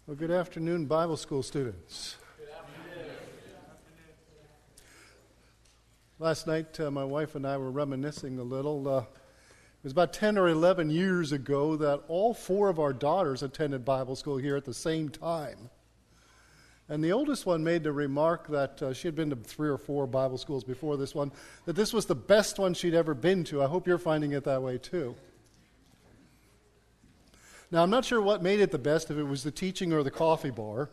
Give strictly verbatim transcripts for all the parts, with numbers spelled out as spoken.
Well, good afternoon, Bible school students. Good afternoon. Last night, uh, my wife and I were reminiscing a little. Uh, it was about ten or eleven years ago that all four of our daughters attended Bible school here at the same time. And the oldest one made the remark that uh, she had been to three or four Bible schools before this one, that this was the best one she'd ever been to. I hope you're finding it that way too. Now, I'm not sure what made it the best, if it was the teaching or the coffee bar.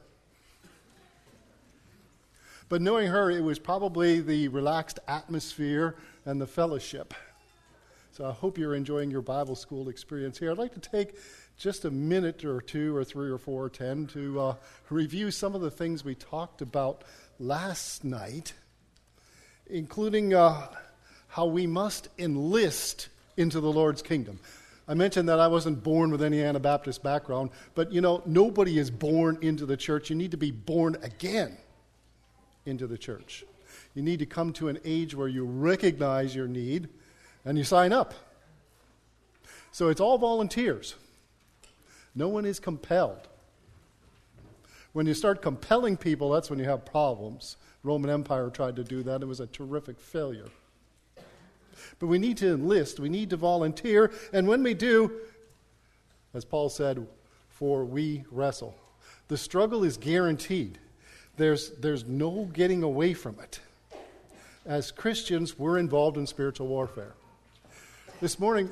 But knowing her, it was probably the relaxed atmosphere and the fellowship. So I hope you're enjoying your Bible school experience here. I'd like to take just a minute or two or three or four or ten to uh, review some of the things we talked about last night, including uh, how we must enlist into the Lord's kingdom. I mentioned that I wasn't born with any Anabaptist background, but you know, nobody is born into the church. You need to be born again into the church. You need to come to an age where you recognize your need and you sign up. So it's all volunteers. No one is compelled. When you start compelling people, that's when you have problems. Roman Empire tried to do that. It was a terrific failure. But we need to enlist, we need to volunteer, and when we do, as Paul said, for we wrestle. The struggle is guaranteed. There's, there's no getting away from it. As Christians, we're involved in spiritual warfare. This morning,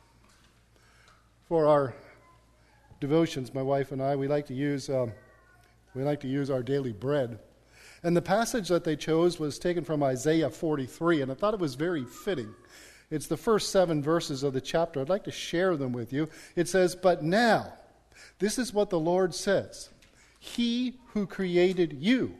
for our devotions, my wife and I, we like to use um, we like to use our daily bread. And the passage that they chose was taken from Isaiah forty-three, and I thought it was very fitting. It's the first seven verses of the chapter. I'd like to share them with you. It says, "But now, this is what the Lord says. He who created you,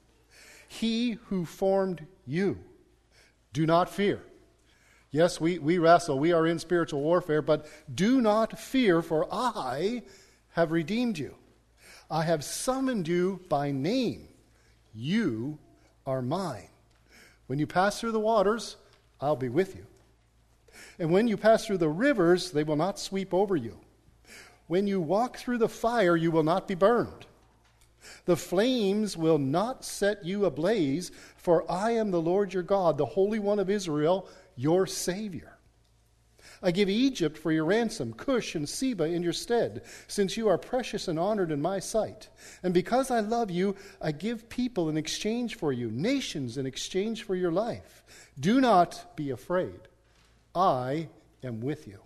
he who formed you, do not fear." Yes, we, we wrestle. We are in spiritual warfare, but do not fear, for I have redeemed you. I have summoned you by name. You are mine. When you pass through the waters, I'll be with you. And when you pass through the rivers, they will not sweep over you. When you walk through the fire, you will not be burned. The flames will not set you ablaze, for I am the Lord your God, the Holy One of Israel, your Savior. I give Egypt for your ransom, Cush and Seba in your stead, since you are precious and honored in my sight. And because I love you, I give people in exchange for you, nations in exchange for your life. Do not be afraid. I am with you.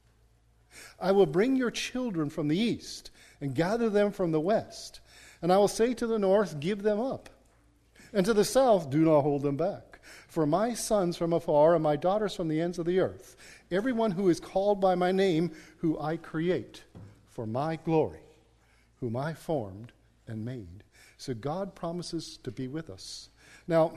I will bring your children from the east and gather them from the west. And I will say to the north, give them up. And to the south, do not hold them back. For my sons from afar and my daughters from the ends of the earth, everyone who is called by my name, who I create for my glory, whom I formed and made. So God promises to be with us. Now,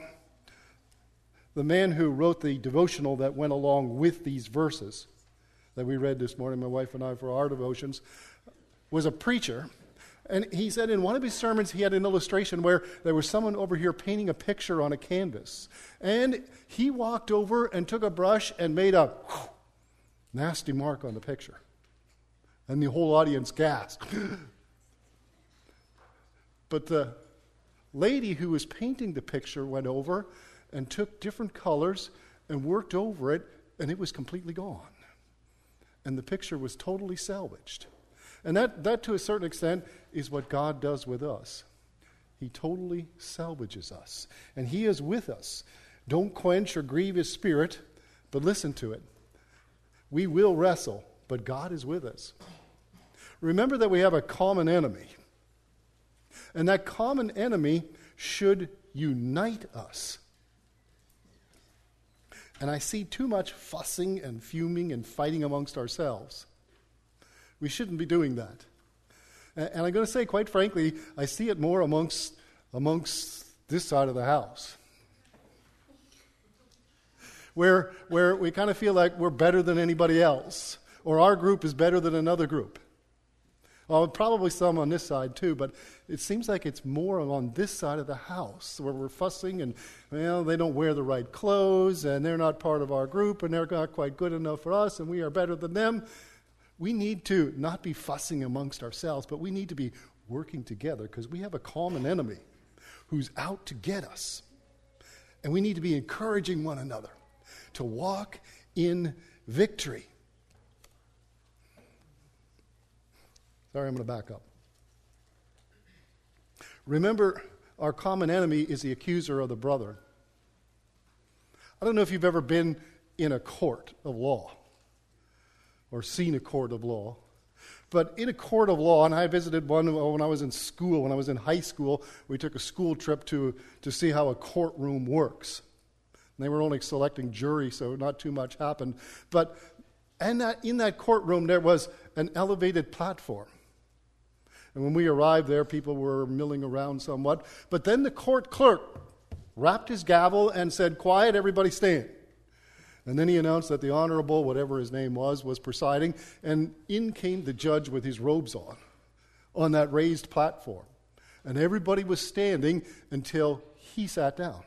the man who wrote the devotional that went along with these verses that we read this morning, my wife and I, for our devotions, was a preacher. And he said in one of his sermons, he had an illustration where there was someone over here painting a picture on a canvas. And he walked over and took a brush and made a whew, nasty mark on the picture. And the whole audience gasped. But the lady who was painting the picture went over and took different colors and worked over it, and it was completely gone. And the picture was totally salvaged. And that, that, to a certain extent, is what God does with us. He totally salvages us. And He is with us. Don't quench or grieve His Spirit, but listen to it. We will wrestle, but God is with us. Remember that we have a common enemy. And that common enemy should unite us. And I see too much fussing and fuming and fighting amongst ourselves. We shouldn't be doing that. And I'm going to say, quite frankly, I see it more amongst amongst this side of the house. Where, where we kind of feel like we're better than anybody else, or our group is better than another group. Well, probably some on this side too, but it seems like it's more on this side of the house where we're fussing and, well, they don't wear the right clothes and they're not part of our group and they're not quite good enough for us and we are better than them. We need to not be fussing amongst ourselves, but we need to be working together because we have a common enemy who's out to get us. And we need to be encouraging one another to walk in victory. Sorry, I'm going to back up. Remember, our common enemy is the accuser of the brethren. I don't know if you've ever been in a court of law or seen a court of law. But in a court of law, and I visited one when I was in school, when I was in high school, we took a school trip to, to see how a courtroom works. And they were only selecting jury, so not too much happened. But and that, in that courtroom, there was an elevated platform. And when we arrived there, people were milling around somewhat. But then the court clerk rapped his gavel and said, "Quiet, everybody stand." And then he announced that the Honorable, whatever his name was, was presiding, and in came the judge with his robes on, on that raised platform. And everybody was standing until he sat down.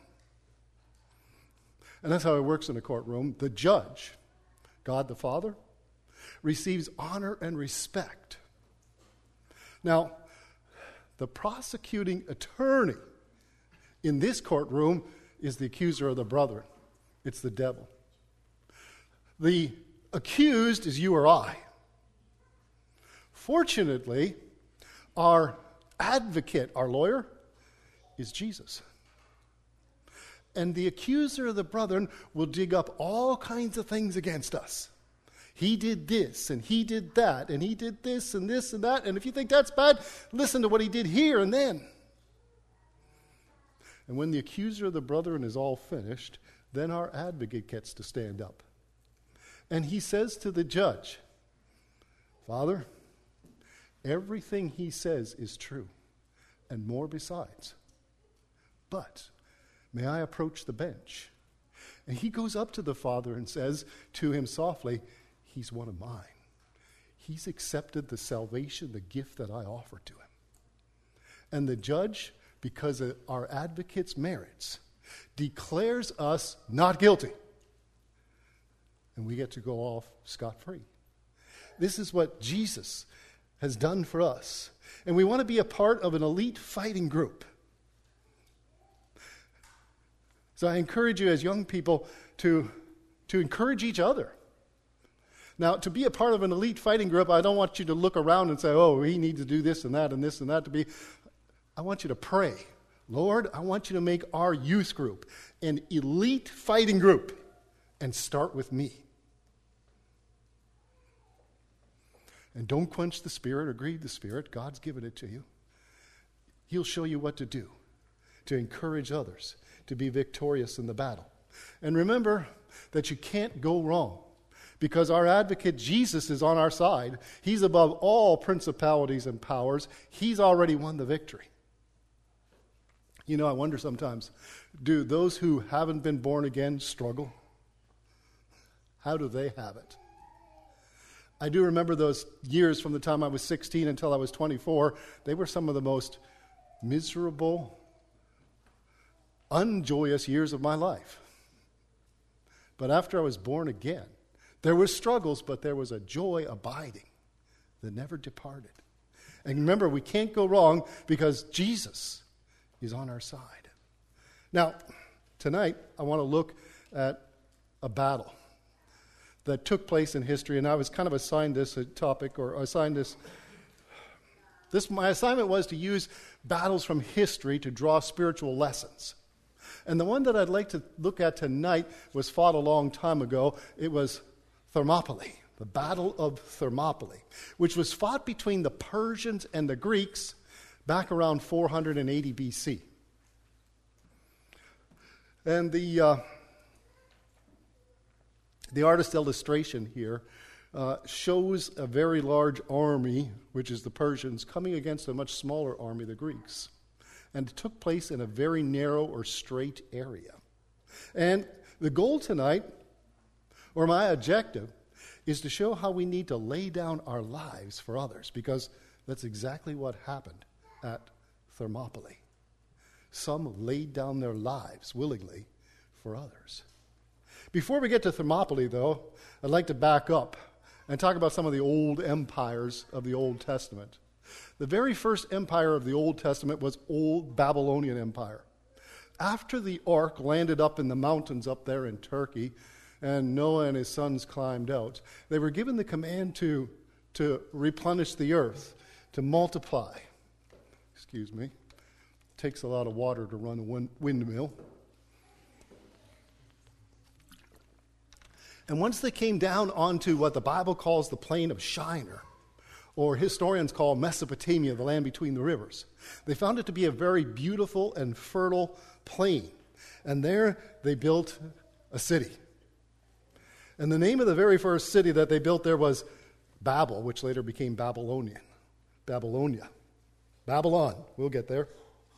And that's how it works in a courtroom. The judge, God the Father, receives honor and respect. Now, the prosecuting attorney in this courtroom is the accuser of the brethren. It's the devil. The accused is you or I. Fortunately, our advocate, our lawyer, is Jesus. And the accuser of the brethren will dig up all kinds of things against us. He did this, and he did that, and he did this, and this, and that. And if you think that's bad, listen to what he did here and then. And when the accuser of the brethren is all finished, then our advocate gets to stand up. And he says to the judge, "Father, everything he says is true, and more besides. But may I approach the bench?" And he goes up to the father and says to him softly, "He's one of mine. He's accepted the salvation, the gift that I offer to him." And the judge, because of our advocate's merits, declares us not guilty. And we get to go off scot-free. This is what Jesus has done for us. And we want to be a part of an elite fighting group. So I encourage you as young people to, to encourage each other. Now, to be a part of an elite fighting group, I don't want you to look around and say, "Oh, we need to do this and that and this and that to be." I want you to pray, "Lord, I want you to make our youth group an elite fighting group, and start with me." And don't quench the Spirit or grieve the Spirit. God's given it to you. He'll show you what to do to encourage others to be victorious in the battle. And remember that you can't go wrong because our advocate Jesus is on our side. He's above all principalities and powers. He's already won the victory. You know, I wonder sometimes, do those who haven't been born again struggle? How do they have it? I do remember those years from the time I was sixteen until I was twenty-four. They were some of the most miserable, unjoyous years of my life. But after I was born again, there were struggles, but there was a joy abiding that never departed. And remember, we can't go wrong because Jesus is on our side. Now, tonight, I want to look at a battle that took place in history, and I was kind of assigned this a topic, or assigned this. This my assignment was to use battles from history to draw spiritual lessons. And the one that I'd like to look at tonight was fought a long time ago. It was Thermopylae, the Battle of Thermopylae, which was fought between the Persians and the Greeks back around four hundred eighty B C. And the uh, The artist's illustration here uh, shows a very large army, which is the Persians, coming against a much smaller army, the Greeks. And it took place in a very narrow or straight area. And the goal tonight, or my objective, is to show how we need to lay down our lives for others, because that's exactly what happened at Thermopylae. Some laid down their lives willingly for others. Before we get to Thermopylae, though, I'd like to back up and talk about some of the old empires of the Old Testament. The very first empire of the Old Testament was Old Babylonian Empire. After the ark landed up in the mountains up there in Turkey, and Noah and his sons climbed out, they were given the command to, to replenish the earth, to multiply. Excuse me. It takes a lot of water to run a wind, windmill. And once they came down onto what the Bible calls the plain of Shinar, or historians call Mesopotamia, the land between the rivers, they found it to be a very beautiful and fertile plain. And there they built a city. And the name of the very first city that they built there was Babel, which later became Babylonian. Babylonia. Babylon. We'll get there.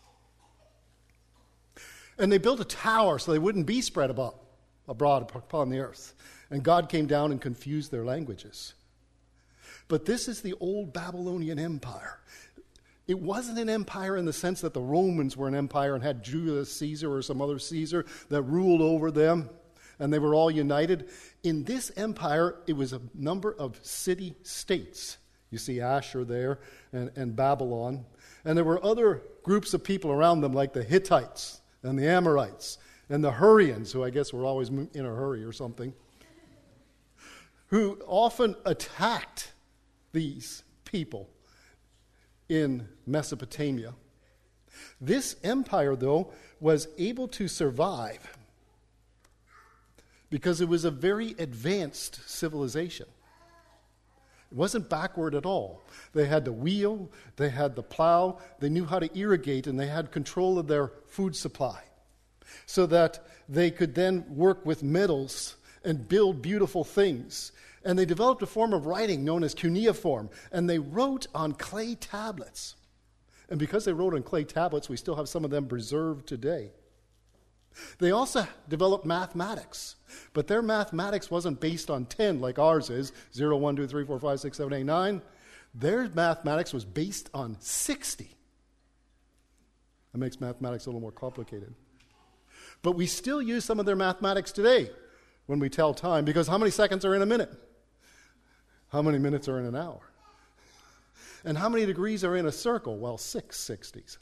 And they built a tower so they wouldn't be spread about, abroad upon the earth. And God came down and confused their languages. But this is the old Babylonian Empire. It wasn't an empire in the sense that the Romans were an empire and had Julius Caesar or some other Caesar that ruled over them, and they were all united. In this empire, it was a number of city-states. You see Ashur there and, and Babylon. And there were other groups of people around them, like the Hittites and the Amorites and the Hurrians, who I guess were always in a hurry or something, who often attacked these people in Mesopotamia. This empire, though, was able to survive because it was a very advanced civilization. It wasn't backward at all. They had the wheel, they had the plow, they knew how to irrigate, and they had control of their food supply so that they could then work with metals and build beautiful things. And they developed a form of writing known as cuneiform, and they wrote on clay tablets. And because they wrote on clay tablets, we still have some of them preserved today. They also developed mathematics, but their mathematics wasn't based on ten like ours is, zero, one, two, three, four, five, six, seven, eight, nine. Their mathematics was based on sixty. That makes mathematics a little more complicated. But we still use some of their mathematics today when we tell time, because how many seconds are in a minute? How many minutes are in an hour? And how many degrees are in a circle? Well, six sixties.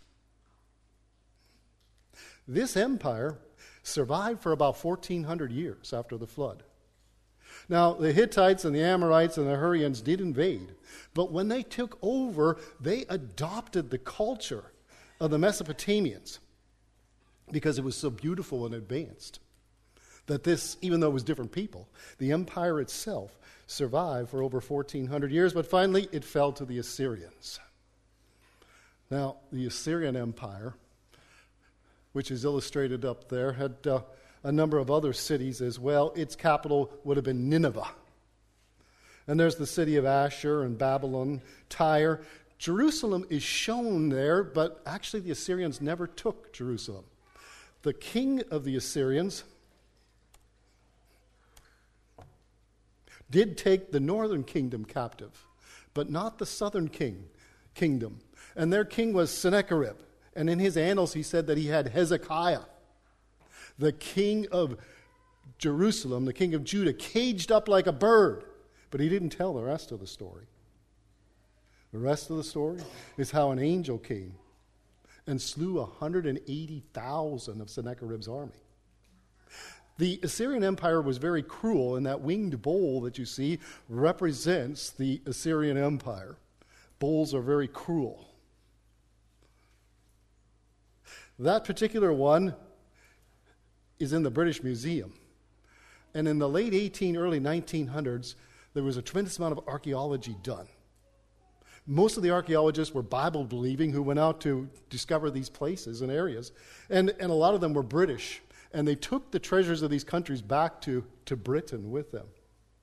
This empire survived for about fourteen hundred years after the flood. Now, the Hittites and the Amorites and the Hurrians did invade, but when they took over, they adopted the culture of the Mesopotamians because it was so beautiful and advanced that this, even though it was different people, the empire itself survived for over fourteen hundred years, but finally it fell to the Assyrians. Now, the Assyrian Empire, which is illustrated up there, had uh, a number of other cities as well. Its capital would have been Nineveh. And there's the city of Ashur and Babylon, Tyre. Jerusalem is shown there, but actually the Assyrians never took Jerusalem. The king of the Assyrians did take the northern kingdom captive, but not the southern king kingdom. And their king was Sennacherib. And in his annals, he said that he had Hezekiah, the king of Jerusalem, the king of Judah, caged up like a bird. But he didn't tell the rest of the story. The rest of the story is how an angel came and slew one hundred eighty thousand of Sennacherib's army. The Assyrian Empire was very cruel, and that winged bull that you see represents the Assyrian Empire. Bulls are very cruel. That particular one is in the British Museum. And in the late eighteen, early nineteen hundreds, there was a tremendous amount of archaeology done. Most of the archaeologists were Bible-believing who went out to discover these places and areas. And, and a lot of them were British. And they took the treasures of these countries back to, to Britain with them.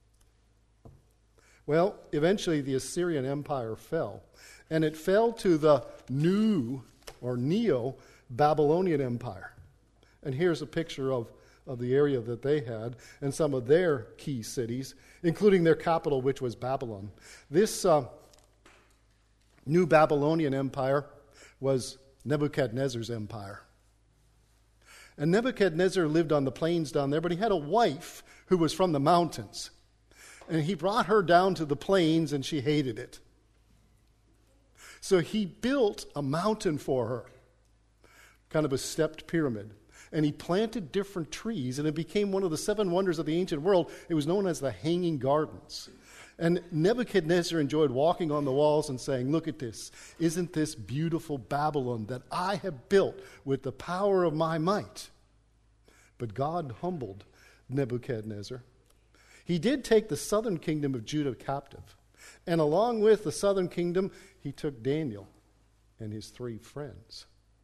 Well, eventually the Assyrian Empire fell. And it fell to the new, or Neo-Babylonian Empire. And here's a picture of, of the area that they had and some of their key cities, including their capital, which was Babylon. This uh, new Babylonian Empire was Nebuchadnezzar's empire. And Nebuchadnezzar lived on the plains down there, but he had a wife who was from the mountains. And he brought her down to the plains, and she hated it. So he built a mountain for her, kind of a stepped pyramid. And he planted different trees, and it became one of the seven wonders of the ancient world. It was known as the Hanging Gardens. And Nebuchadnezzar enjoyed walking on the walls and saying, look at this. Isn't this beautiful Babylon that I have built with the power of my might? But God humbled Nebuchadnezzar. He did take the southern kingdom of Judah captive. And along with the southern kingdom, he took Daniel and his three friends.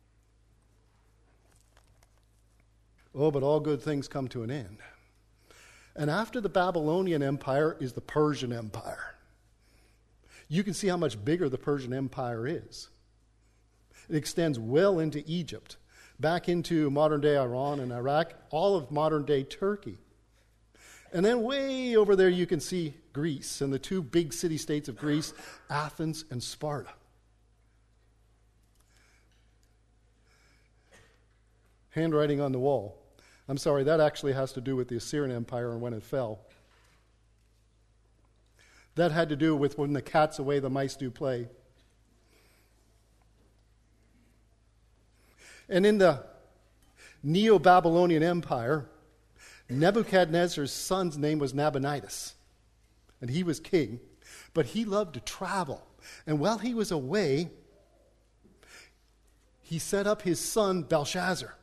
Oh, but all good things come to an end. And after the Babylonian Empire is the Persian Empire. You can see how much bigger the Persian Empire is. It extends well into Egypt, back into modern-day Iran and Iraq, all of modern-day Turkey. And then way over there you can see Greece and the two big city-states of Greece, Athens and Sparta. Handwriting on the wall. I'm sorry, that actually has to do with the Assyrian Empire and when it fell. That had to do with when the cat's away, the mice do play. And in the Neo-Babylonian Empire, Nebuchadnezzar's son's name was Nabonidus, and he was king, but he loved to travel. And while he was away, he set up his son Belshazzar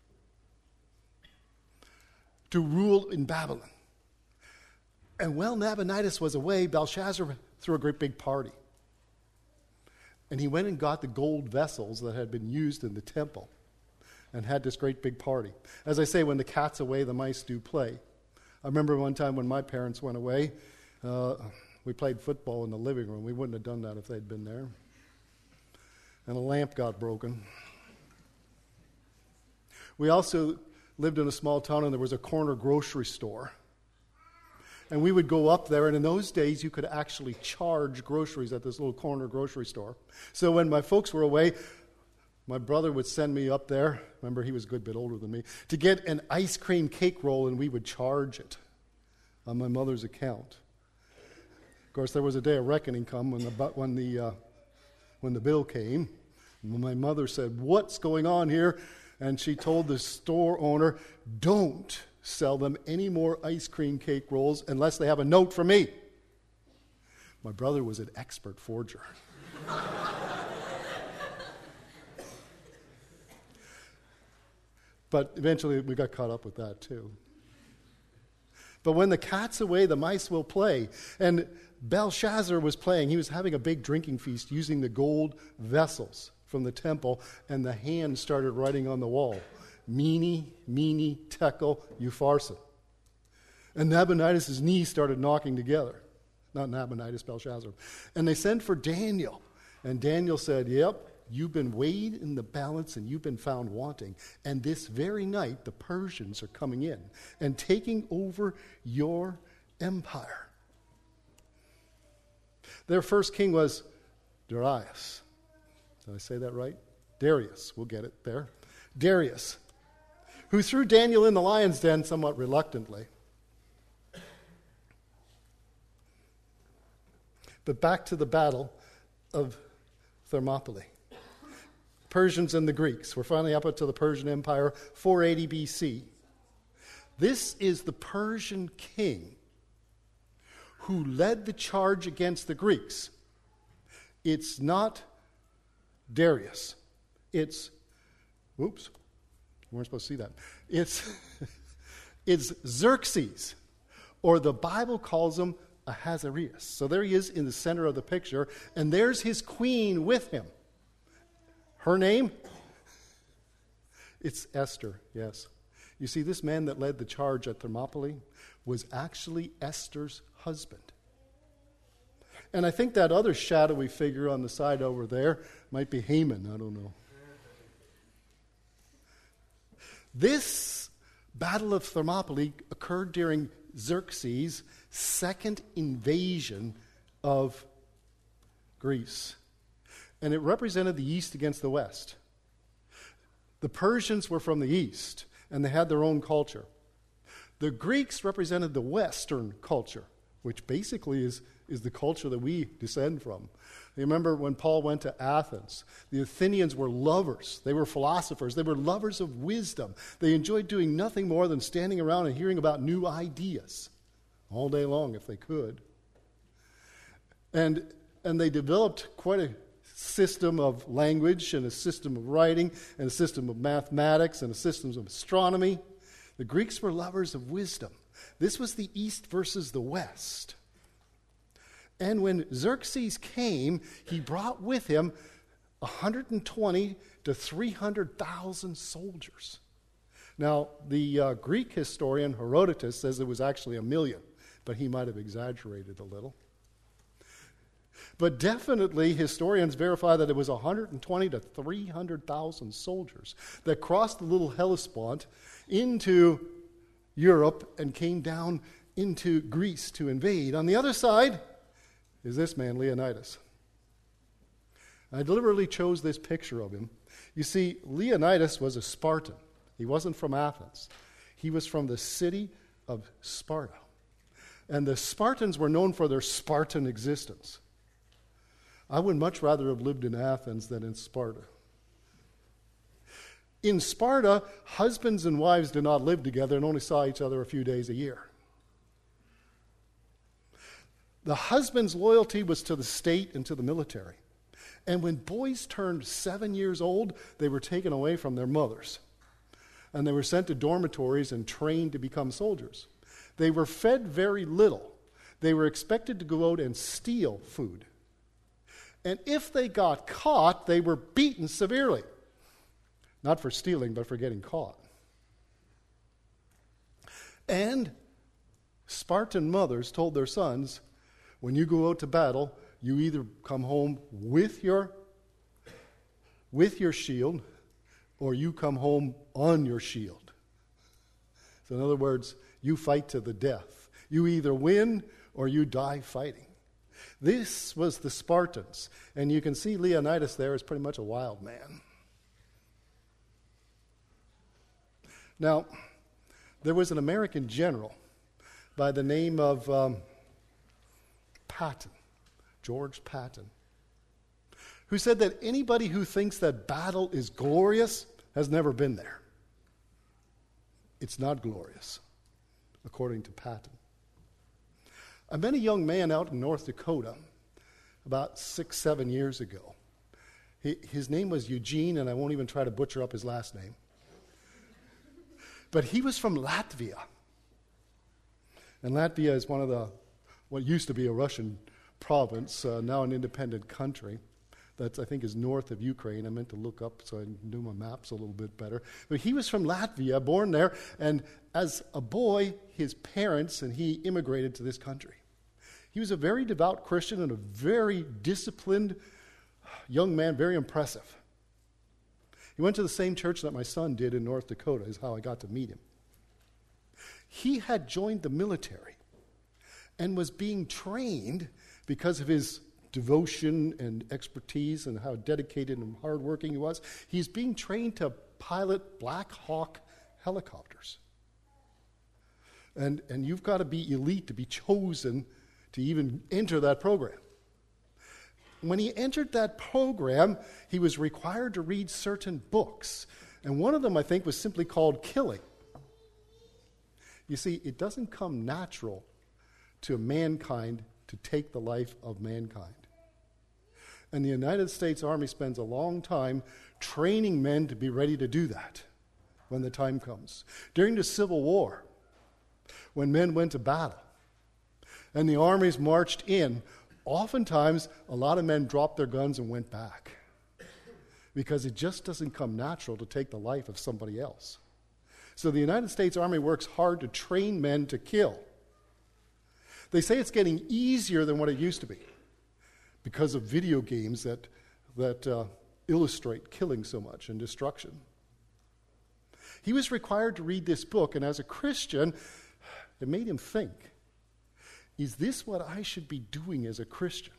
to rule in Babylon. And while Nabonidus was away, Belshazzar threw a great big party. And he went and got the gold vessels that had been used in the temple and had this great big party. As I say, when the cat's away, the mice do play. I remember one time when my parents went away, uh, we played football in the living room. We wouldn't have done that if they'd been there. And a lamp got broken. We also lived in a small town, and there was a corner grocery store. And we would go up there, and in those days, you could actually charge groceries at this little corner grocery store. So when my folks were away, my brother would send me up there, remember he was a good bit older than me, to get an ice cream cake roll, and we would charge it on my mother's account. Of course, there was a day of reckoning come when the, when the, uh, when the bill came. And my mother said, "What's going on here?" And she told the store owner, "Don't sell them any more ice cream cake rolls unless they have a note from me." My brother was an expert forger. But eventually we got caught up with that too. But when the cat's away, the mice will play. And Belshazzar was playing. He was having a big drinking feast using the gold vessels from the temple, and the hand started writing on the wall, "Mene, Mene, Tekel, Upharsin." And Nabonidus' knees started knocking together. Not Nabonidus, Belshazzar. And they sent for Daniel. And Daniel said, "Yep, you've been weighed in the balance and you've been found wanting. And this very night, the Persians are coming in and taking over your empire." Their first king was Darius. Did I say that right? Darius. We'll get it there. Darius, who threw Daniel in the lion's den somewhat reluctantly. But back to the battle of Thermopylae. Persians and the Greeks. We're finally up to the Persian Empire, four eighty B C. This is the Persian king who led the charge against the Greeks. It's not Darius. It's, whoops, we weren't supposed to see that. It's, it's Xerxes, or the Bible calls him Ahasuerus. So there he is in the center of the picture, and there's his queen with him. Her name? It's Esther, yes. You see, this man that led the charge at Thermopylae was actually Esther's husband. And I think that other shadowy figure on the side over there might be Haman. I don't know. This Battle of Thermopylae occurred during Xerxes' second invasion of Greece. And it represented the East against the West. The Persians were from the East, and they had their own culture. The Greeks represented the Western culture which basically is, is the culture that we descend from. You remember when Paul went to Athens, the Athenians were lovers. They were philosophers. They were lovers of wisdom. They enjoyed doing nothing more than standing around and hearing about new ideas all day long if they could. And, and they developed quite a system of language and a system of writing and a system of mathematics and a system of astronomy. The Greeks were lovers of wisdom. This was the East versus the West. And when Xerxes came, he brought with him one hundred twenty to three hundred thousand soldiers. Now, the uh, Greek historian Herodotus says it was actually a million, but he might have exaggerated a little. But definitely, historians verify that it was one hundred twenty to three hundred thousand soldiers that crossed the little Hellespont into Europe and came down into Greece to invade. On the other side is this man, Leonidas. I deliberately chose this picture of him. You see, Leonidas was a Spartan. He wasn't from Athens. He was from the city of Sparta. And the Spartans were known for their Spartan existence. I would much rather have lived in Athens than in Sparta. In Sparta, husbands and wives did not live together and only saw each other a few days a year. The husband's loyalty was to the state and to the military. And when boys turned seven years old, they were taken away from their mothers. And they were sent to dormitories and trained to become soldiers. They were fed very little. They were expected to go out and steal food. And if they got caught, they were beaten severely. Not for stealing, but for getting caught. And Spartan mothers told their sons, when you go out to battle, you either come home with your, with your shield, or you come home on your shield. So in other words, you fight to the death. You either win or you die fighting. This was the Spartans. And you can see Leonidas there is pretty much a wild man. Now, there was an American general by the name of um, Patton, George Patton, who said that anybody who thinks that battle is glorious has never been there. It's not glorious, according to Patton. I met a young man out in North Dakota about six, seven years ago. He, his name was Eugene, and I won't even try to butcher up his last name. But he was from Latvia. And Latvia is one of the, what used to be a Russian province, uh, now an independent country. That I think is north of Ukraine. I meant to look up so I knew my maps a little bit better. But he was from Latvia, born there, and as a boy, his parents and he immigrated to this country. He was a very devout Christian and a very disciplined young man, very impressive. He went to the same church that my son did in North Dakota, is how I got to meet him. He had joined the military and was being trained because of his devotion and expertise and how dedicated and hardworking he was. He's being trained to pilot Black Hawk helicopters. And, and you've got to be elite to be chosen to even enter that program. When he entered that program, he was required to read certain books. And one of them, I think, was simply called Killing. You see, it doesn't come natural to mankind to take the life of mankind. And the United States Army spends a long time training men to be ready to do that when the time comes. During the Civil War, when men went to battle and the armies marched in, oftentimes a lot of men dropped their guns and went back because it just doesn't come natural to take the life of somebody else. So the United States Army works hard to train men to kill. They say it's getting easier than what it used to be because of video games that, that uh, illustrate killing so much and destruction. He was required to read this book, and as a Christian, it made him think, is this what I should be doing as a Christian?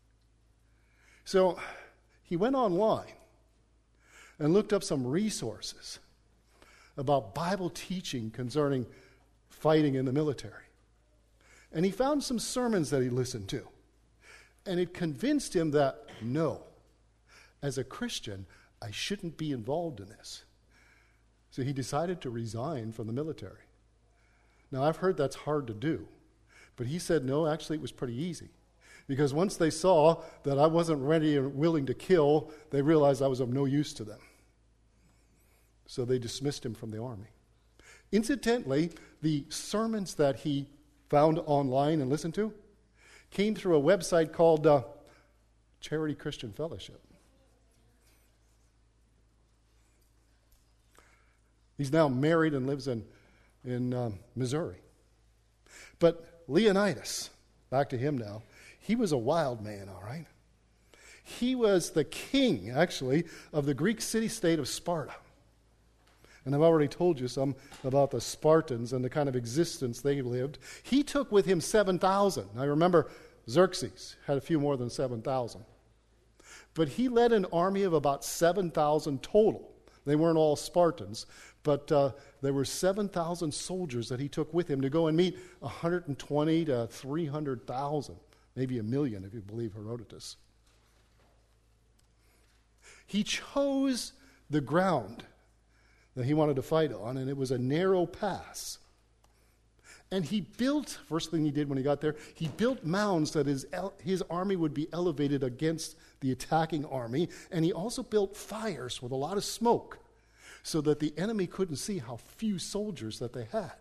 So he went online and looked up some resources about Bible teaching concerning fighting in the military. And he found some sermons that he listened to. And it convinced him that, no, as a Christian, I shouldn't be involved in this. So he decided to resign from the military. Now, I've heard that's hard to do. But he said, no, actually it was pretty easy. Because once they saw that I wasn't ready and willing to kill, they realized I was of no use to them. So they dismissed him from the army. Incidentally, the sermons that he found online and listened to came through a website called uh, Charity Christian Fellowship. He's now married and lives in, in um, Missouri. But Leonidas, back to him now, he was a wild man, all right? He was the king, actually, of the Greek city-state of Sparta. And I've already told you some about the Spartans and the kind of existence they lived. He took with him seven thousand. I remember Xerxes had a few more than seven thousand. But he led an army of about seven thousand total. They weren't all Spartans, but uh, there were seven thousand soldiers that he took with him to go and meet one hundred twenty to three hundred thousand, maybe a million if you believe Herodotus. He chose the ground that he wanted to fight on, and it was a narrow pass. And he built, first thing he did when he got there, he built mounds that his, his army would be elevated against the attacking army, and he also built fires with a lot of smoke so that the enemy couldn't see how few soldiers that they had.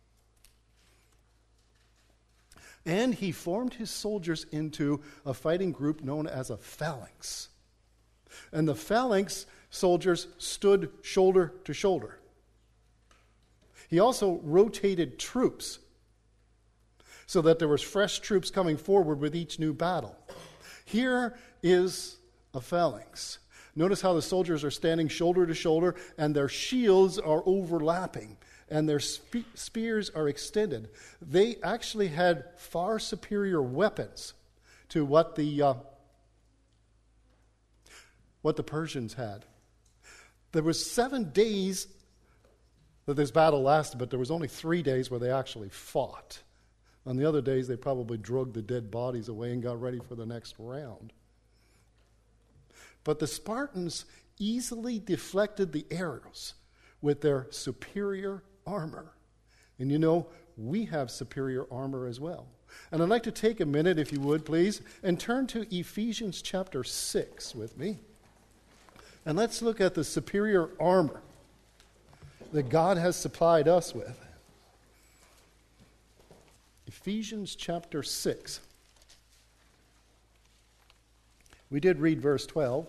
And he formed his soldiers into a fighting group known as a phalanx. And the phalanx soldiers stood shoulder to shoulder. He also rotated troops so that there was fresh troops coming forward with each new battle. Here is a phalanx. Notice how the soldiers are standing shoulder to shoulder and their shields are overlapping and their spe- spears are extended. They actually had far superior weapons to what the uh, what the Persians had. There was seven days that this battle lasted, but there was only three days where they actually fought. On the other days, they probably dragged the dead bodies away and got ready for the next round. But the Spartans easily deflected the arrows with their superior armor. And you know, we have superior armor as well. And I'd like to take a minute, if you would, please, and turn to Ephesians chapter six with me. And let's look at the superior armor that God has supplied us with. Ephesians chapter six. We did read verse twelve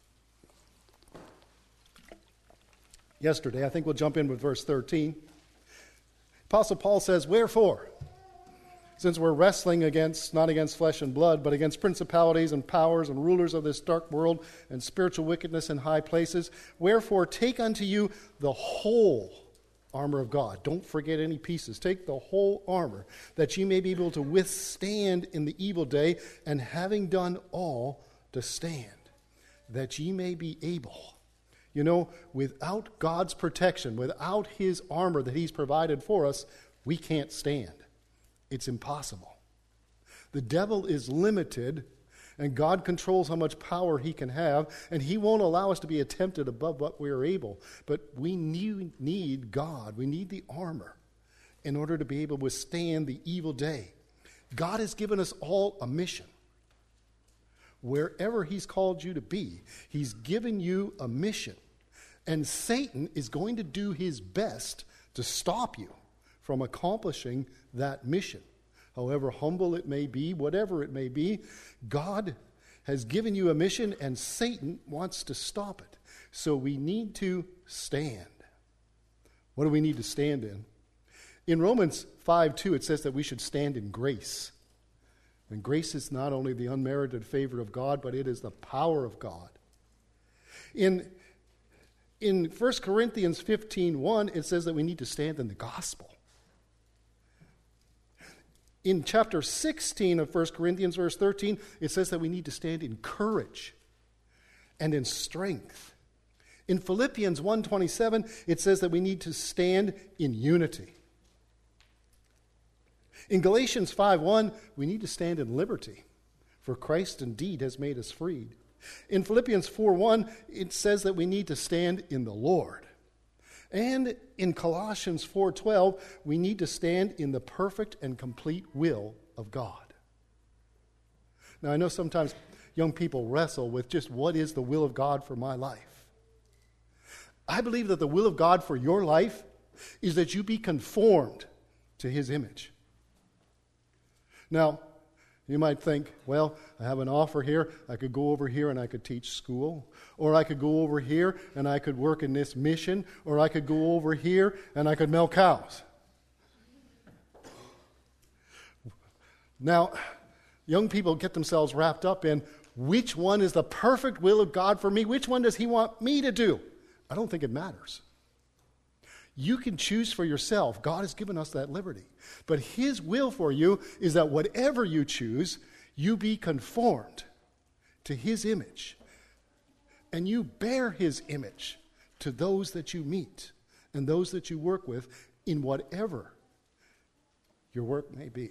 yesterday. I think we'll jump in with verse thirteen. Apostle Paul says, "Wherefore, since we're wrestling against, not against flesh and blood, but against principalities and powers and rulers of this dark world and spiritual wickedness in high places, wherefore take unto you the whole armor of God." Don't forget any pieces. Take the whole armor, that ye may be able to withstand in the evil day, and having done all, to stand, that ye may be able. You know, without God's protection, without his armor that he's provided for us, we can't stand. It's impossible. The devil is limited, and God controls how much power he can have, and he won't allow us to be tempted above what we are able. But we need, need God. We need the armor in order to be able to withstand the evil day. God has given us all a mission. Wherever he's called you to be, he's given you a mission. And Satan is going to do his best to stop you from accomplishing that mission. However humble it may be, whatever it may be, God has given you a mission and Satan wants to stop it. So we need to stand. What do we need to stand in? In Romans five two, it says that we should stand in grace. And grace is not only the unmerited favor of God, but it is the power of God. In, in First Corinthians fifteen one, it says that we need to stand in the gospel. In chapter sixteen of First Corinthians, verse thirteen, it says that we need to stand in courage and in strength. In Philippians one twenty-seven, it says that we need to stand in unity. In Galatians five one, we need to stand in liberty, for Christ indeed has made us freed. In Philippians four one, it says that we need to stand in the Lord. And in Colossians four twelve, we need to stand in the perfect and complete will of God. Now, I know sometimes young people wrestle with just what is the will of God for my life. I believe that the will of God for your life is that you be conformed to His image. Now, you might think, well, I have an offer here. I could go over here and I could teach school. Or I could go over here and I could work in this mission. Or I could go over here and I could milk cows. Now, young people get themselves wrapped up in which one is the perfect will of God for me? Which one does He want me to do? I don't think it matters. You can choose for yourself. God has given us that liberty. But His will for you is that whatever you choose, you be conformed to His image. And you bear His image to those that you meet and those that you work with in whatever your work may be.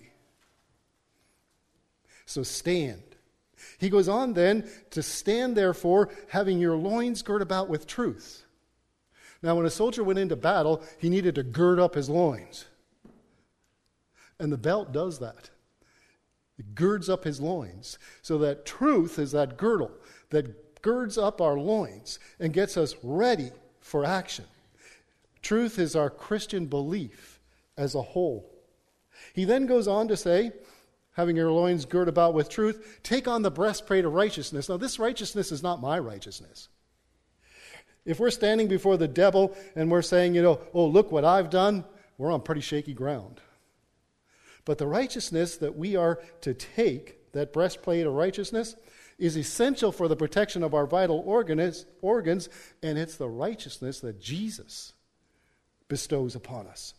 So stand. He goes on then to stand, therefore, having your loins girt about with truth. Now, when a soldier went into battle, he needed to gird up his loins. And the belt does that. It girds up his loins. So that truth is that girdle that girds up our loins and gets us ready for action. Truth is our Christian belief as a whole. He then goes on to say, having your loins girt about with truth, take on the breastplate of righteousness. Now, this righteousness is not my righteousness. If we're standing before the devil and we're saying, you know, oh, look what I've done, we're on pretty shaky ground. But the righteousness that we are to take, that breastplate of righteousness, is essential for the protection of our vital organs, organs, and it's the righteousness that Jesus bestows upon us.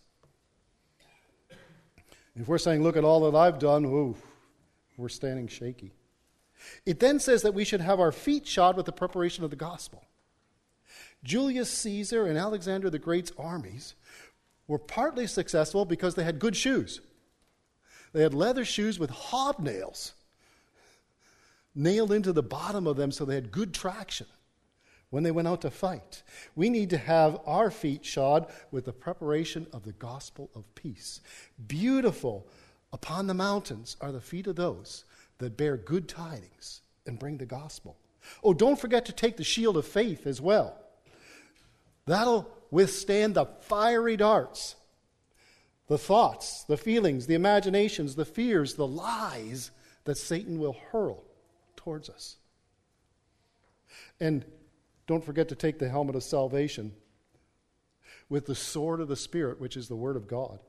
If we're saying, look at all that I've done, ooh, we're standing shaky. It then says that we should have our feet shod with the preparation of the gospel. Julius Caesar and Alexander the Great's armies were partly successful because they had good shoes. They had leather shoes with hobnails nailed into the bottom of them so they had good traction when they went out to fight. We need to have our feet shod with the preparation of the gospel of peace. Beautiful upon the mountains are the feet of those that bear good tidings and bring the gospel. Oh, don't forget to take the shield of faith as well. That'll withstand the fiery darts, the thoughts, the feelings, the imaginations, the fears, the lies that Satan will hurl towards us. And don't forget to take the helmet of salvation with the sword of the Spirit, which is the Word of God.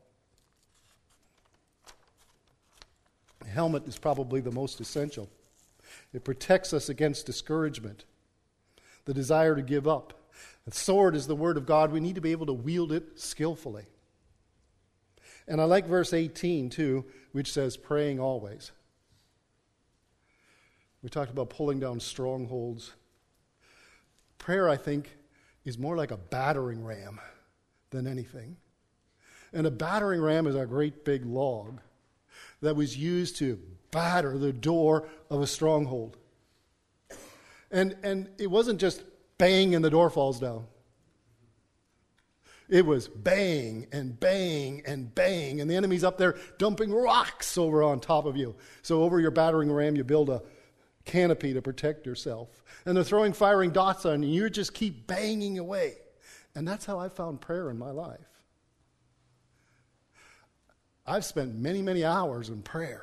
The helmet is probably the most essential. It protects us against discouragement, the desire to give up. The sword is the Word of God. We need to be able to wield it skillfully. And I like verse eighteen, too, which says, praying always. We talked about pulling down strongholds. Prayer, I think, is more like a battering ram than anything. And a battering ram is a great big log that was used to batter the door of a stronghold. And, and it wasn't just bang and the door falls down. It was bang and bang and bang, and the enemy's up there dumping rocks over on top of you. So over your battering ram, you build a canopy to protect yourself. And they're throwing firing dots on you. You just keep banging away. And that's how I found prayer in my life. I've spent many, many hours in prayer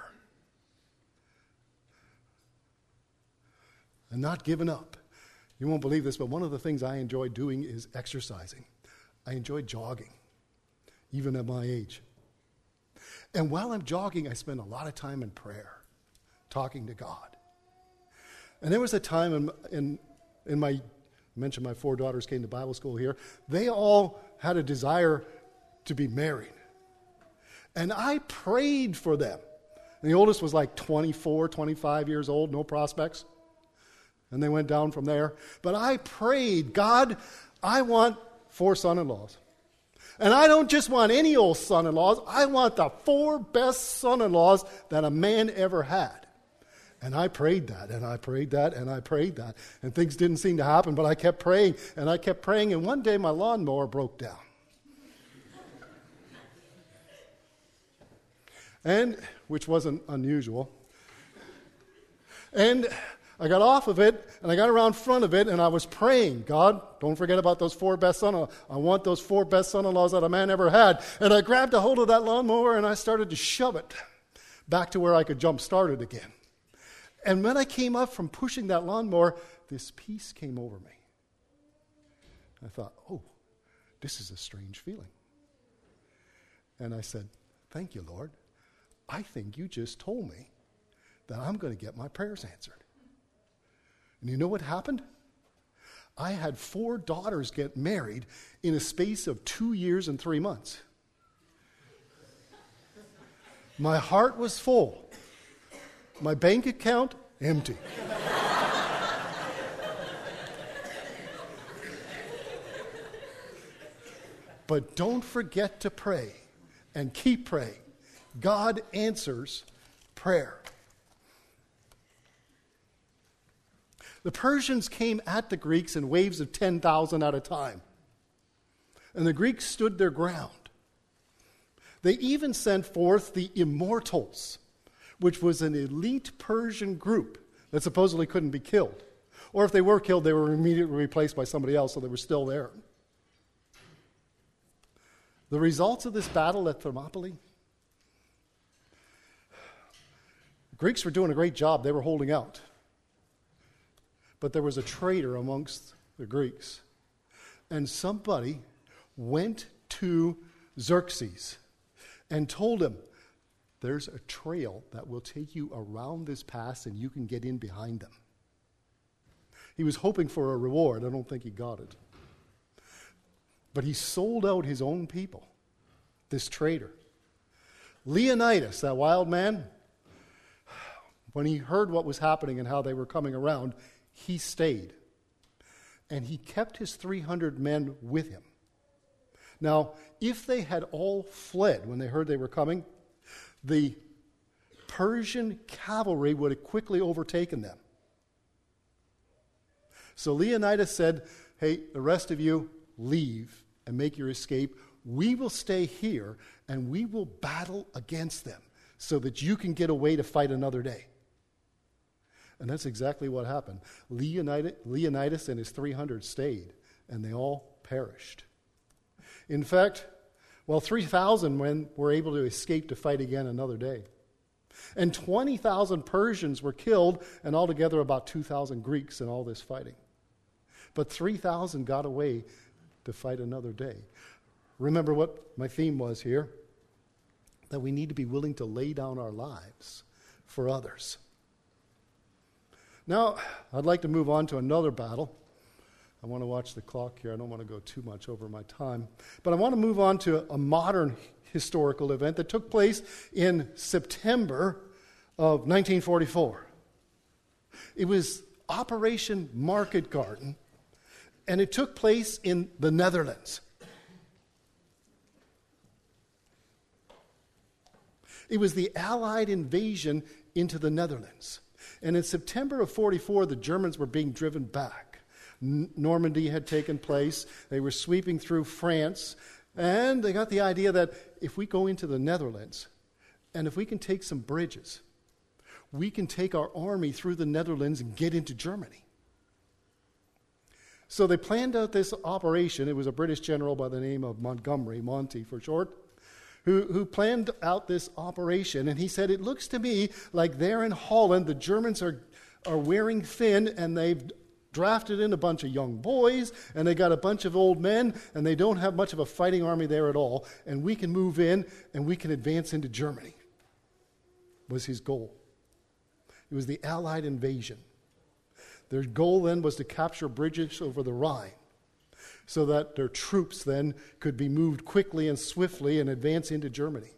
and not given up. You won't believe this, but one of the things I enjoy doing is exercising. I enjoy jogging, even at my age. And while I'm jogging, I spend a lot of time in prayer, talking to God. And there was a time in, in, in my, I mentioned my four daughters came to Bible school here. They all had a desire to be married. And I prayed for them. And the oldest was like twenty-four, twenty-five years old, no prospects. And they went down from there. But I prayed, God, I want four son-in-laws. And I don't just want any old son-in-laws. I want the four best son-in-laws that a man ever had. And I prayed that, and I prayed that, and I prayed that. And things didn't seem to happen, but I kept praying, and I kept praying, and one day my lawnmower broke down. And, which wasn't unusual. And I got off of it, and I got around front of it, and I was praying, God, don't forget about those four best son-in-laws. I want those four best son-in-laws that a man ever had. And I grabbed a hold of that lawnmower, and I started to shove it back to where I could jump start it again. And when I came up from pushing that lawnmower, this peace came over me. I thought, oh, this is a strange feeling. And I said, thank you, Lord. I think you just told me that I'm going to get my prayers answered. And you know what happened? I had four daughters get married in a space of two years and three months. My heart was full. My bank account, empty. But don't forget to pray and keep praying. God answers prayer. The Persians came at the Greeks in waves of ten thousand at a time. And the Greeks stood their ground. They even sent forth the Immortals, which was an elite Persian group that supposedly couldn't be killed. Or if they were killed, they were immediately replaced by somebody else, so they were still there. The results of this battle at Thermopylae, the Greeks were doing a great job. They were holding out. But there was a traitor amongst the Greeks. And somebody went to Xerxes and told him, there's a trail that will take you around this pass and you can get in behind them. He was hoping for a reward. I don't think he got it. But he sold out his own people, this traitor. Leonidas, that wild man, when he heard what was happening and how they were coming around, he stayed. And he kept his three hundred men with him. Now, if they had all fled when they heard they were coming, the Persian cavalry would have quickly overtaken them. So Leonidas said, hey, the rest of you, leave and make your escape. We will stay here and we will battle against them so that you can get away to fight another day. And that's exactly what happened. Leonidas, Leonidas and his three hundred stayed, and they all perished. In fact, well, three thousand men were able to escape to fight again another day. And twenty thousand Persians were killed, and altogether about two thousand Greeks in all this fighting. But three thousand got away to fight another day. Remember what my theme was here? That we need to be willing to lay down our lives for others. Now, I'd like to move on to another battle. I want to watch the clock here. I don't want to go too much over my time. But I want to move on to a modern historical event that took place in September of nineteen forty-four. It was Operation Market Garden, and it took place in the Netherlands. It was the Allied invasion into the Netherlands. And in September of forty-four, the Germans were being driven back. N- Normandy had taken place. They were sweeping through France. And they got the idea that if we go into the Netherlands, and if we can take some bridges, we can take our army through the Netherlands and get into Germany. So they planned out this operation. It was a British general by the name of Montgomery, Monty for short, Who, who planned out this operation. And he said, it looks to me like there in Holland, the Germans are, are wearing thin, and they've drafted in a bunch of young boys, and they got a bunch of old men, and they don't have much of a fighting army there at all, and we can move in, and we can advance into Germany, was his goal. It was the Allied invasion. Their goal then was to capture bridges over the Rhine, so that their troops then could be moved quickly and swiftly and advance into Germany.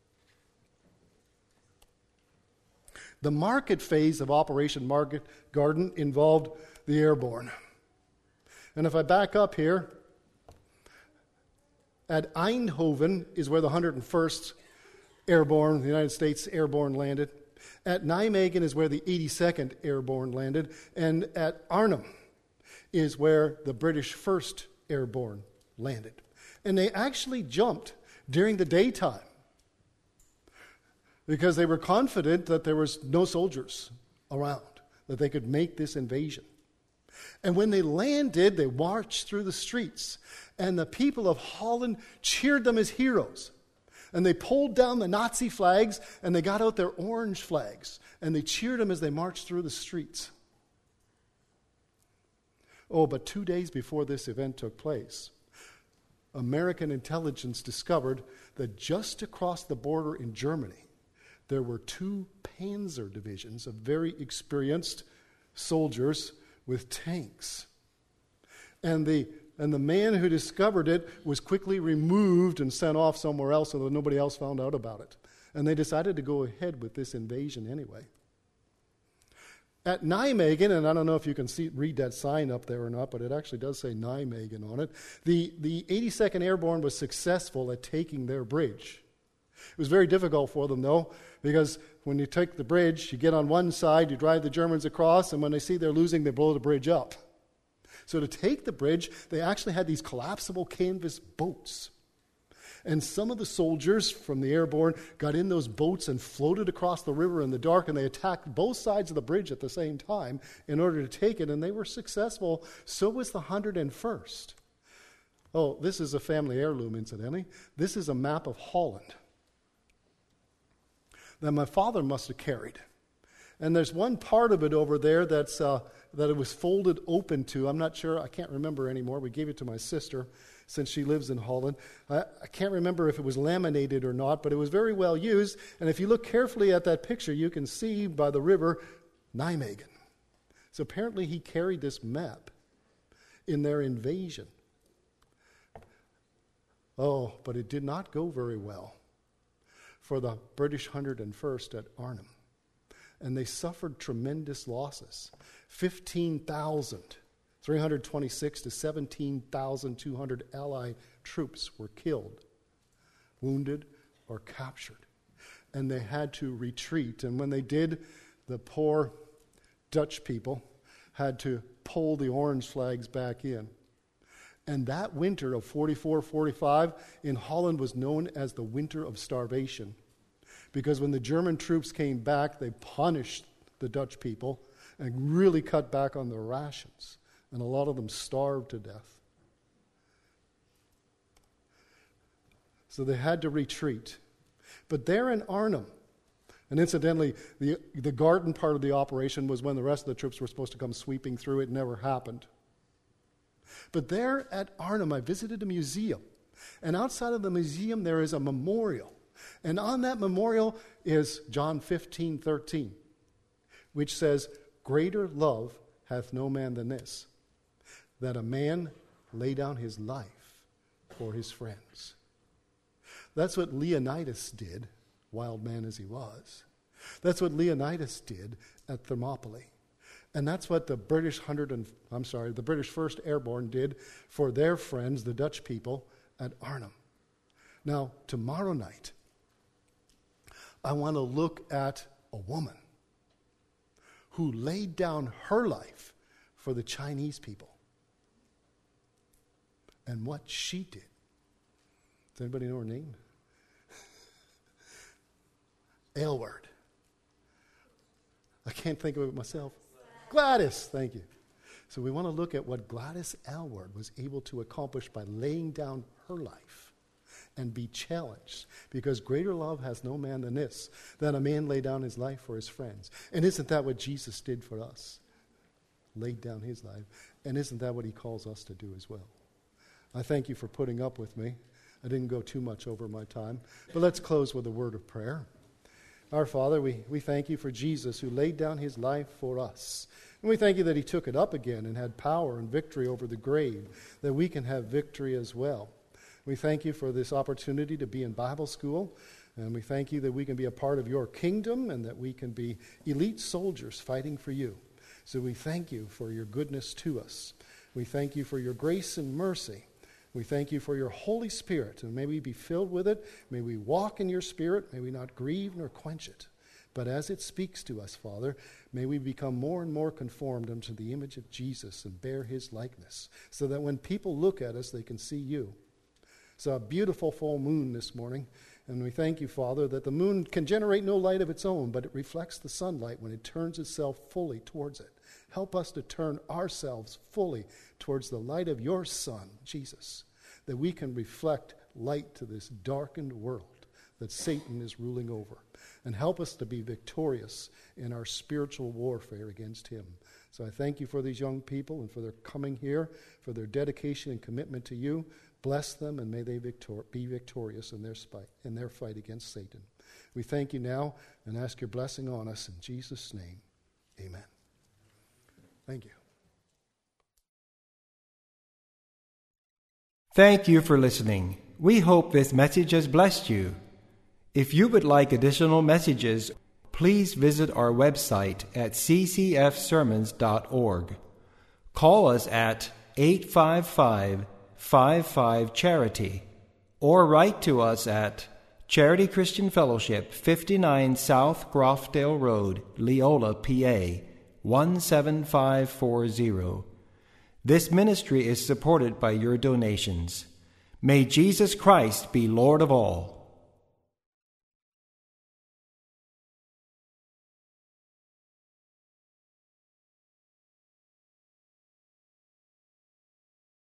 The market phase of Operation Market Garden involved the airborne. And if I back up here, At Eindhoven is where the one hundred first Airborne, the United States Airborne landed. At Nijmegen is where the eighty-second Airborne landed. And at Arnhem is where the British first Airborne landed. And they actually jumped during the daytime because they were confident that there was no soldiers around, that they could make this invasion. And when they landed, they marched through the streets, and the people of Holland cheered them as heroes. And they pulled down the Nazi flags, and they got out their orange flags, and they cheered them as they marched through the streets. Oh, but two days before this event took place, American intelligence discovered that just across the border in Germany, there were two Panzer divisions of very experienced soldiers with tanks. And the and the man who discovered it was quickly removed and sent off somewhere else so that nobody else found out about it. And they decided to go ahead with this invasion anyway. At Nijmegen, and I don't know if you can see read that sign up there or not, but it actually does say Nijmegen on it, the, the eighty-second Airborne was successful at taking their bridge. It was very difficult for them, though, because when you take the bridge, you get on one side, you drive the Germans across, and when they see they're losing, they blow the bridge up. So to take the bridge, they actually had these collapsible canvas boats. And some of the soldiers from the Airborne got in those boats and floated across the river in the dark, and they attacked both sides of the bridge at the same time in order to take it, and they were successful. So was the one hundred first. Oh, this is a family heirloom, incidentally. This is a map of Holland that my father must have carried. And there's one part of it over there that's uh, that it was folded open to. I'm not sure. I can't remember anymore. We gave it to my sister since she lives in Holland. I, I can't remember if it was laminated or not, but it was very well used. And if you look carefully at that picture, you can see by the river Nijmegen. So apparently he carried this map in their invasion. Oh, but it did not go very well for the British one hundred first at Arnhem. And they suffered tremendous losses. fifteen thousand three hundred twenty-six to seventeen thousand two hundred Allied troops were killed, wounded, or captured. And they had to retreat. And when they did, the poor Dutch people had to pull the orange flags back in. And that winter of forty-four forty-five in Holland was known as the winter of starvation. Because when the German troops came back, they punished the Dutch people and really cut back on their rations. And a lot of them starved to death. So they had to retreat. But there in Arnhem, and incidentally, the, the garden part of the operation was when the rest of the troops were supposed to come sweeping through. It never happened. But there at Arnhem, I visited a museum. And outside of the museum, there is a memorial. And on that memorial is John fifteen thirteen, which says, "Greater love hath no man than this, that a man lay down his life for his friends." That's what Leonidas did, wild man as he was. That's what Leonidas did at Thermopylae. And that's what the British hundred and I'm sorry, the British First Airborne did for their friends, the Dutch people, at Arnhem. Now, tomorrow night, I want to look at a woman who laid down her life for the Chinese people and what she did. Does anybody know her name? Aylward. I can't think of it myself. Gladys, thank you. So we want to look at what Gladys Aylward was able to accomplish by laying down her life and be challenged, because greater love has no man than this, that a man lay down his life for his friends. And isn't that what Jesus did for us? Laid down his life. And isn't that what he calls us to do as well? I thank you for putting up with me. I didn't go too much over my time. But let's close with a word of prayer. Our Father, we, we thank you for Jesus who laid down his life for us. And we thank you that he took it up again and had power and victory over the grave, that we can have victory as well. We thank you for this opportunity to be in Bible school, and we thank you that we can be a part of your kingdom and that we can be elite soldiers fighting for you. So we thank you for your goodness to us. We thank you for your grace and mercy, We thank you for your Holy Spirit, and may we be filled with it. May we walk in your Spirit. May we not grieve nor quench it. But as it speaks to us, Father, may we become more and more conformed unto the image of Jesus and bear his likeness, so that when people look at us, they can see you. It's a beautiful full moon this morning, and we thank you, Father, that the moon can generate no light of its own, but it reflects the sunlight when it turns itself fully towards it. Help us to turn ourselves fully towards the light of your Son, Jesus, that we can reflect light to this darkened world that Satan is ruling over. And help us to be victorious in our spiritual warfare against him. So I thank you for these young people and for their coming here, for their dedication and commitment to you. Bless them, and may they victor- be victorious in their, spite, in their fight against Satan. We thank you now and ask your blessing on us in Jesus' name. Amen. Thank you. Thank you for listening. We hope this message has blessed you. If you would like additional messages, please visit our website at c c f sermons dot org. Call us at eight five five, five five, charity or write to us at Charity Christian Fellowship, fifty-nine South Groffdale Road, Leola, P A, one seven five four zero. This ministry is supported by your donations. May Jesus Christ be Lord of all.